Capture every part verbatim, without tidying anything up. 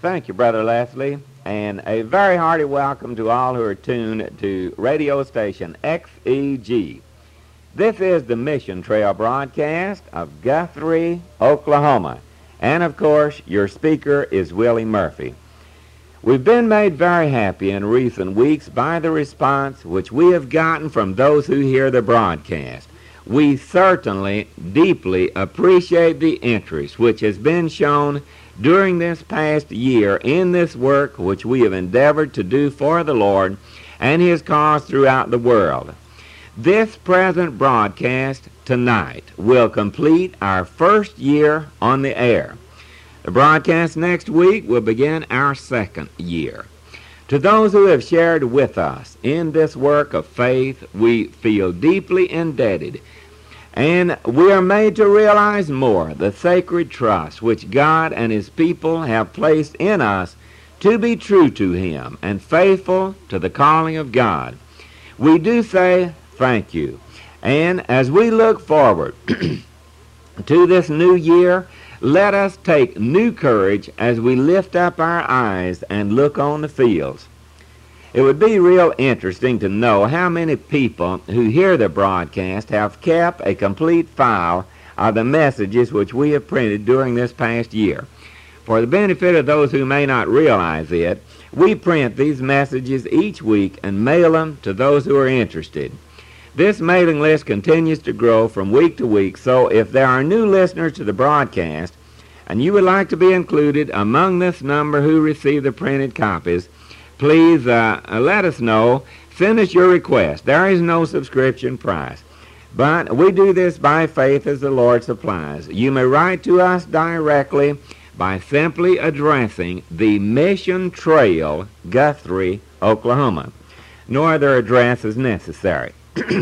Thank you, Brother Leslie, and a very hearty welcome to all who are tuned to radio station X E G. This is the Mission Trail broadcast of Guthrie, Oklahoma, and of course, your speaker is Willie Murphy. We've been made very happy in recent weeks by the response which we have gotten from those who hear the broadcast. We certainly deeply appreciate the interest which has been shown during this past year in this work which we have endeavored to do for the Lord and His cause throughout the world. This present broadcast tonight will complete our first year on the air. The broadcast next week will begin our second year. To those who have shared with us in this work of faith, we feel deeply indebted, and we are made to realize more the sacred trust which God and His people have placed in us to be true to Him and faithful to the calling of God. We do say thank you. And as we look forward to this new year, let us take new courage as we lift up our eyes and look on the fields. It would be real interesting to know how many people who hear the broadcast have kept a complete file of the messages which we have printed during this past year. For the benefit of those who may not realize it, we print these messages each week and mail them to those who are interested. This mailing list continues to grow from week to week, so if there are new listeners to the broadcast and you would like to be included among this number who receive the printed copies, please uh, let us know. Send us your request. There is no subscription price, but we do this by faith as the Lord supplies. You may write to us directly by simply addressing the Mission Trail, Guthrie, Oklahoma. No other address is necessary.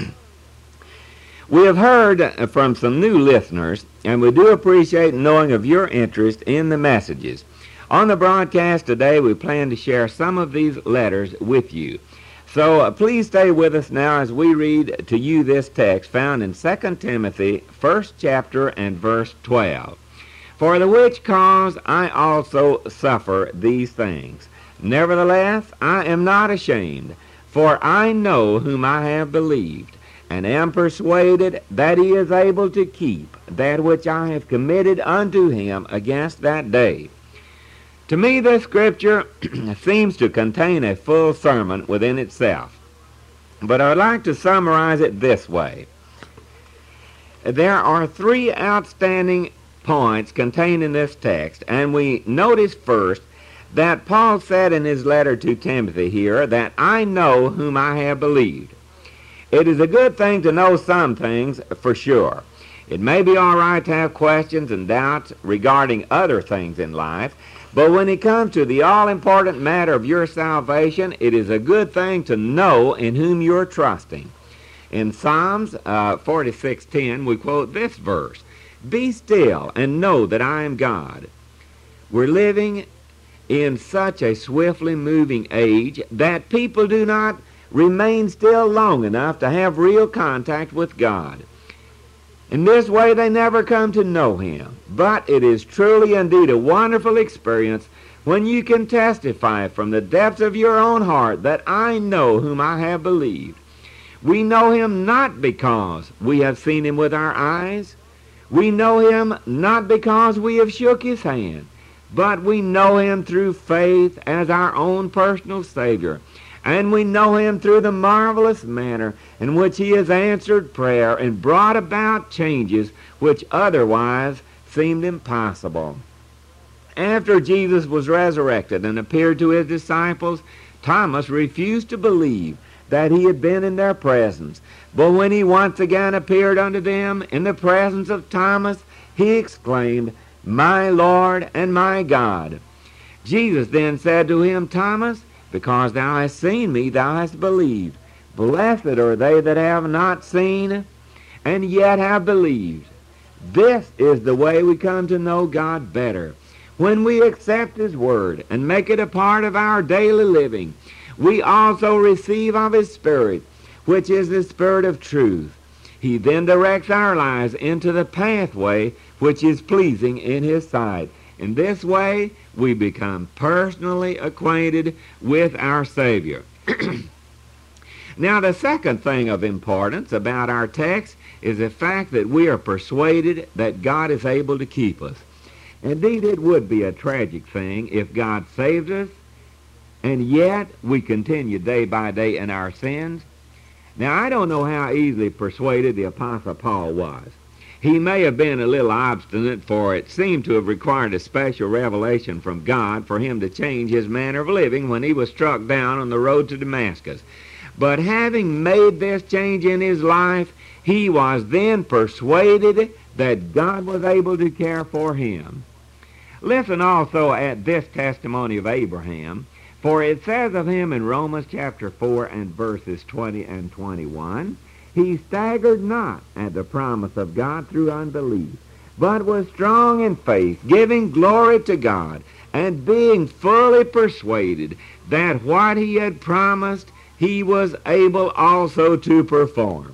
We have heard from some new listeners, and we do appreciate knowing of your interest in the messages. On the broadcast today, we plan to share some of these letters with you. So uh, please stay with us now as we read to you this text found in Second Timothy, first chapter and verse twelve. For the which cause I also suffer these things. Nevertheless, I am not ashamed, for I know whom I have believed, and am persuaded that He is able to keep that which I have committed unto Him against that day. To me, this scripture seems to contain a full sermon within itself, but I would like to summarize it this way. There are three outstanding points contained in this text, and we notice first that Paul said in his letter to Timothy here that I know whom I have believed. It is a good thing to know some things for sure. It may be all right to have questions and doubts regarding other things in life, but when it comes to the all-important matter of your salvation, it is a good thing to know in whom you're trusting. In Psalms uh, forty-six ten, we quote this verse, "Be still and know that I am God." We're living in such a swiftly moving age that people do not remain still long enough to have real contact with God. In this way, they never come to know Him. But it is truly indeed a wonderful experience when you can testify from the depths of your own heart that I know whom I have believed. We know Him not because we have seen Him with our eyes. We know Him not because we have shook His hand, but we know Him through faith as our own personal Savior. And we know Him through the marvelous manner in which He has answered prayer and brought about changes which otherwise seemed impossible. After Jesus was resurrected and appeared to His disciples, Thomas refused to believe that He had been in their presence. But when He once again appeared unto them in the presence of Thomas, he exclaimed, "My Lord and my God." Jesus then said to him, "Thomas, because thou hast seen me, thou hast believed. Blessed are they that have not seen, and yet have believed." This is the way we come to know God better. When we accept His Word and make it a part of our daily living, we also receive of His Spirit, which is the Spirit of truth. He then directs our lives into the pathway which is pleasing in His sight. In this way, we become personally acquainted with our Savior. Now, the second thing of importance about our text is the fact that we are persuaded that God is able to keep us. Indeed, it would be a tragic thing if God saved us, and yet we continue day by day in our sins. Now, I don't know how easily persuaded the Apostle Paul was. He may have been a little obstinate, for it seemed to have required a special revelation from God for him to change his manner of living when he was struck down on the road to Damascus. But having made this change in his life, he was then persuaded that God was able to care for him. Listen also at this testimony of Abraham, for it says of him in Romans chapter four and verses twenty and twenty-one, he staggered not at the promise of God through unbelief, but was strong in faith, giving glory to God, and being fully persuaded that what he had promised he was able also to perform.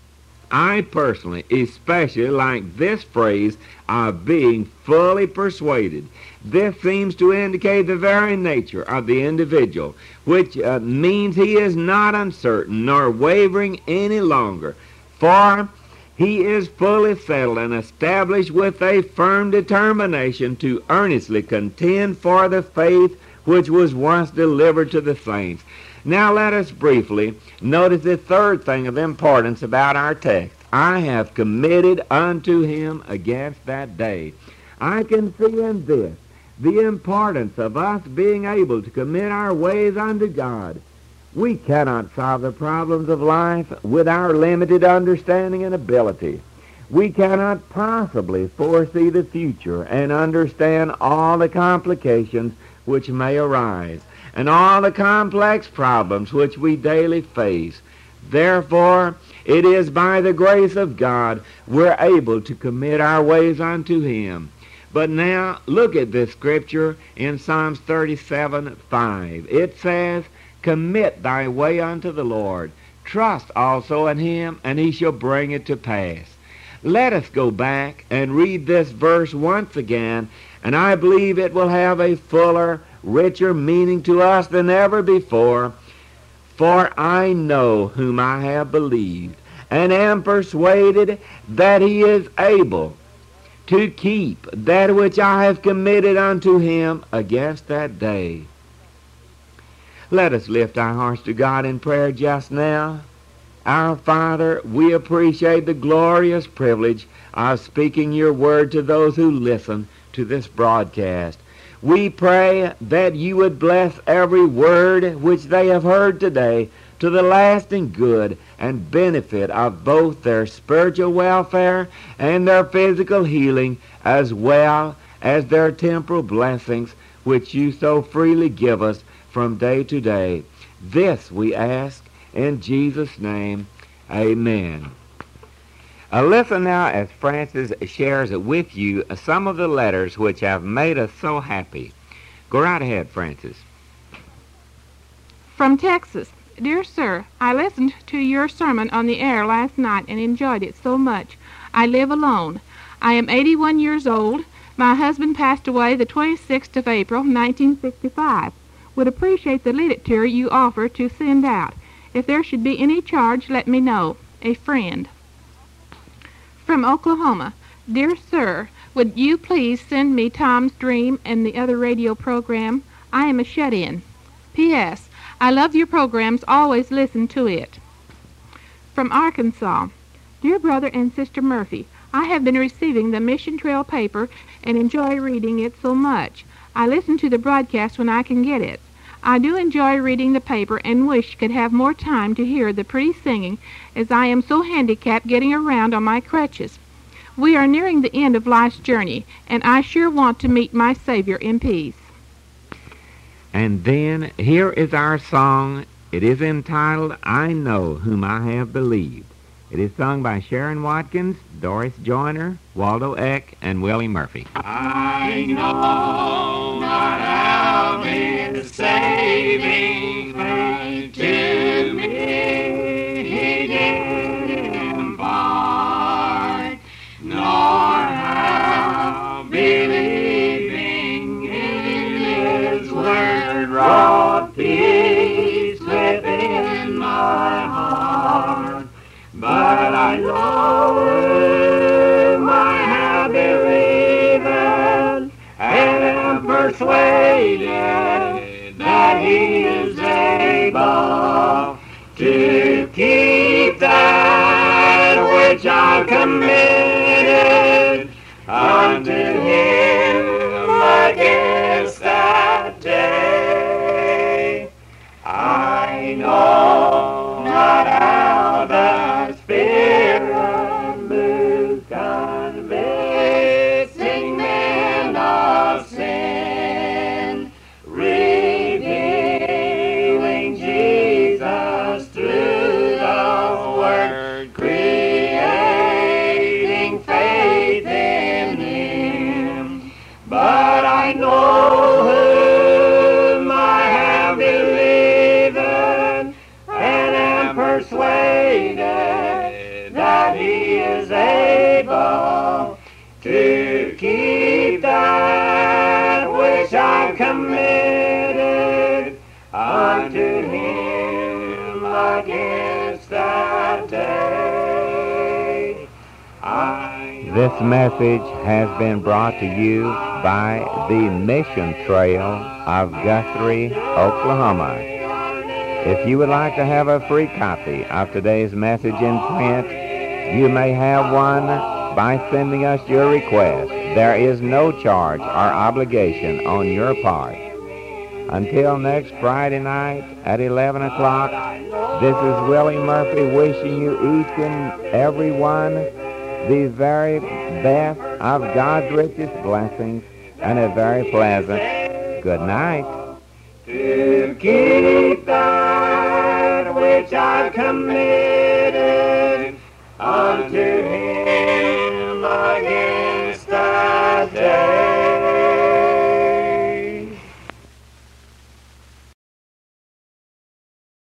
I personally especially like this phrase of being fully persuaded. This seems to indicate the very nature of the individual, which uh, means he is not uncertain nor wavering any longer, for he is fully settled and established with a firm determination to earnestly contend for the faith which was once delivered to the saints. Now let us briefly notice the third thing of importance about our text. I have committed unto him against that day. I can see in this the importance of us being able to commit our ways unto God. We cannot solve the problems of life with our limited understanding and ability. We cannot possibly foresee the future and understand all the complications which may arise and all the complex problems which we daily face. Therefore, it is by the grace of God we're able to commit our ways unto him. But now, look at this scripture in Psalms thirty-seven five. It says, "Commit thy way unto the Lord. Trust also in him, and he shall bring it to pass." Let us go back and read this verse once again, and I believe it will have a fuller, richer meaning to us than ever before. "For I know whom I have believed, and am persuaded that he is able to keep that which I have committed unto him against that day." Let us lift our hearts to God in prayer just now. Our Father, we appreciate the glorious privilege of speaking your word to those who listen to this broadcast. We pray that you would bless every word which they have heard today to the lasting good and benefit of both their spiritual welfare and their physical healing, as well as their temporal blessings which you so freely give us from day to day. This we ask in Jesus' name. Amen. Uh, listen now as Francis shares with you some of the letters which have made us so happy. Go right ahead, Francis. From Texas. Dear Sir, I listened to your sermon on the air last night and enjoyed it so much. I live alone. I am eighty-one years old. My husband passed away the twenty-sixth of April, nineteen sixty-five. Would appreciate the literature you offer to send out. If there should be any charge, let me know. A friend. From Oklahoma. Dear Sir, would you please send me Tom's Dream and the other radio program? I am a shut-in. P S. I love your programs. Always listen to it. From Arkansas. Dear Brother and Sister Murphy, I have been receiving the Mission Trail paper and enjoy reading it so much. I listen to the broadcast when I can get it. I do enjoy reading the paper and wish could have more time to hear the pretty singing, as I am so handicapped getting around on my crutches. We are nearing the end of life's journey, and I sure want to meet my Savior in peace. And then here is our song. It is entitled, "I Know Whom I Have Believed." It is sung by Sharon Watkins, Doris Joyner, Waldo Eck, and Willie Murphy. I know my help is saving faith to me, he did impart, nor how believing word wrought peace within my heart. But I know Him I have believed, and am persuaded that He is able to keep that which I've committed unto Him against that day. I know not how the Spirit moves, convicting men of sin, revealing Jesus through the Word, creating faith in Him. But I know Whom I have believed, and am persuaded that He is able to keep that which I've committed unto Him against that day. I This message has been brought to you by the Mission Trail of Guthrie, Oklahoma. If you would like to have a free copy of today's message in print, you may have one by sending us your request. There is no charge or obligation on your part. Until next Friday night at eleven o'clock, this is Willie Murphy wishing you each and every one the very best of God's richest blessings and a very pleasant good night. To keep that which I've committed unto Him.